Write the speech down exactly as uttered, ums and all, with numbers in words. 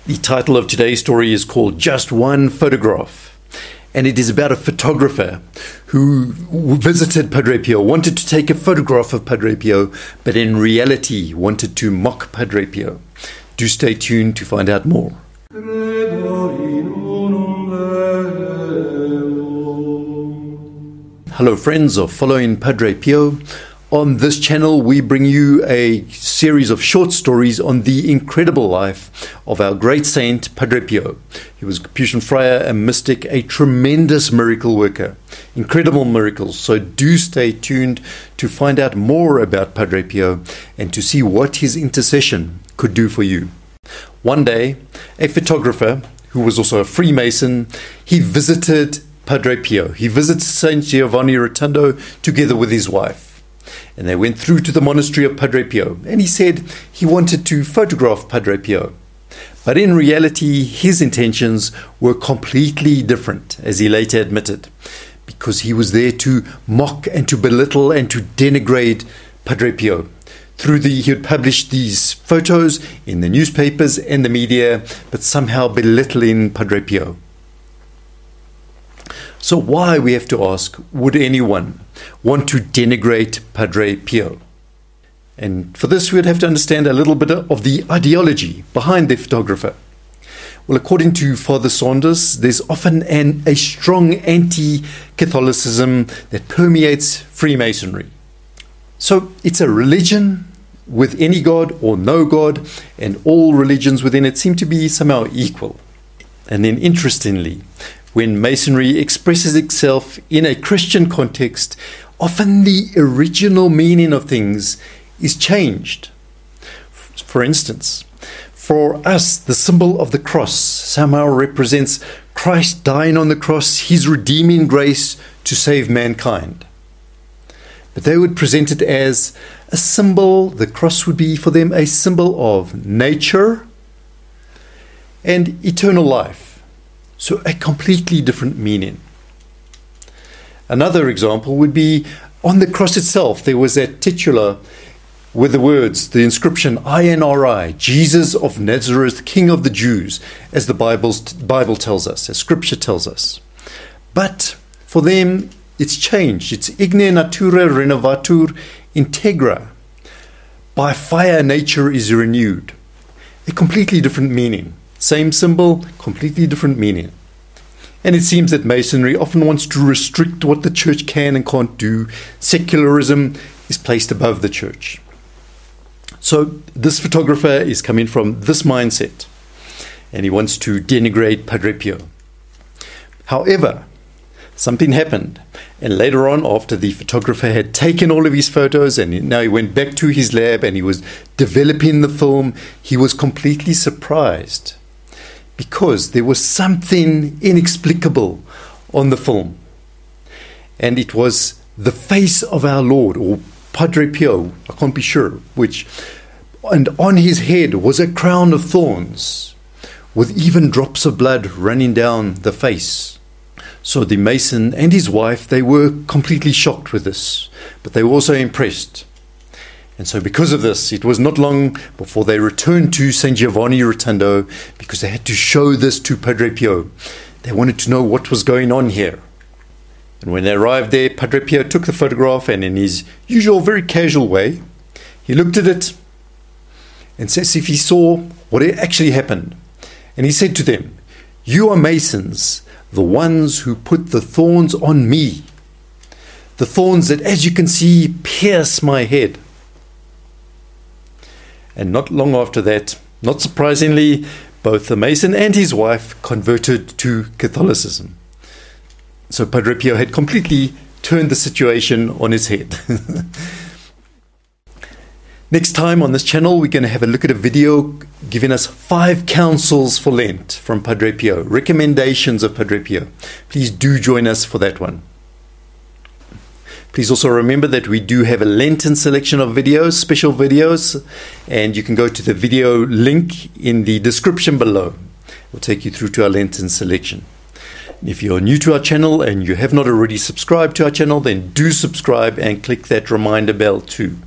The title of today's story is called Just One Photograph, and it is about a photographer who visited Padre Pio, wanted to take a photograph of Padre Pio, but in reality wanted to mock Padre Pio. Do stay tuned to find out more. Hello friends of Following Padre Pio. On this channel we bring you a series of short stories on the incredible life of our great saint Padre Pio. He was a Capuchin friar, a mystic, a tremendous miracle worker. Incredible miracles. So do stay tuned to find out more about Padre Pio and to see what his intercession could do for you. One day, a photographer who was also a Freemason, he visited Padre Pio. He visited Saint Giovanni Rotondo together with his wife. And they went through to the monastery of Padre Pio, and he said he wanted to photograph Padre Pio. But in reality, his intentions were completely different, as he later admitted, because he was there to mock and to belittle and to denigrate Padre Pio. Through the, he had published these photos in the newspapers and the media, but somehow belittling Padre Pio. So why, we have to ask, would anyone want to denigrate Padre Pio? And for this we would have to understand a little bit of the ideology behind the photographer. Well, according to Father Saunders, there's often an, a strong anti-Catholicism that permeates Freemasonry. So it's a religion with any god or no god, and all religions within it seem to be somehow equal. And then interestingly, when Masonry expresses itself in a Christian context, often the original meaning of things is changed. For instance, for us, the symbol of the cross somehow represents Christ dying on the cross, his redeeming grace to save mankind. But they would present it as a symbol, the cross would be for them a symbol of nature and eternal life. So a completely different meaning. Another example would be on the cross itself, there was that titular with the words, the inscription I N R I, Jesus of Nazareth, King of the Jews, as the Bible's, Bible tells us, as Scripture tells us. But for them, it's changed. It's Igne Natura Renovatur Integra. By fire, nature is renewed. A completely different meaning. Same symbol, completely different meaning. And it seems that Masonry often wants to restrict what the church can and can't do. Secularism is placed above the church. So this photographer is coming from this mindset, and he wants to denigrate Padre Pio. However, something happened, and later on, after the photographer had taken all of his photos and now he went back to his lab and he was developing the film, he was completely surprised because there was something inexplicable on the film. And it was the face of our Lord, or Padre Pio, I can't be sure which, and on his head was a crown of thorns with even drops of blood running down the face. So the Mason and his wife, they were completely shocked with this, but they were also impressed. And so because of this, it was not long before they returned to Saint Giovanni Rotondo, because they had to show this to Padre Pio. They wanted to know what was going on here. And when they arrived there, Padre Pio took the photograph, and in his usual very casual way, he looked at it and says if he saw what had actually happened. And he said to them, "You are Masons, the ones who put the thorns on me. The thorns that, as you can see, pierce my head." And not long after that, not surprisingly, both the Mason and his wife converted to Catholicism. So Padre Pio had completely turned the situation on its head. Next time on this channel, we're going to have a look at a video giving us five counsels for Lent from Padre Pio, recommendations of Padre Pio. Please do join us for that one. Please also remember that we do have a Lenten selection of videos, special videos, and you can go to the video link in the description below. It will take you through to our Lenten selection. If you're new to our channel and you have not already subscribed to our channel, then do subscribe and click that reminder bell too.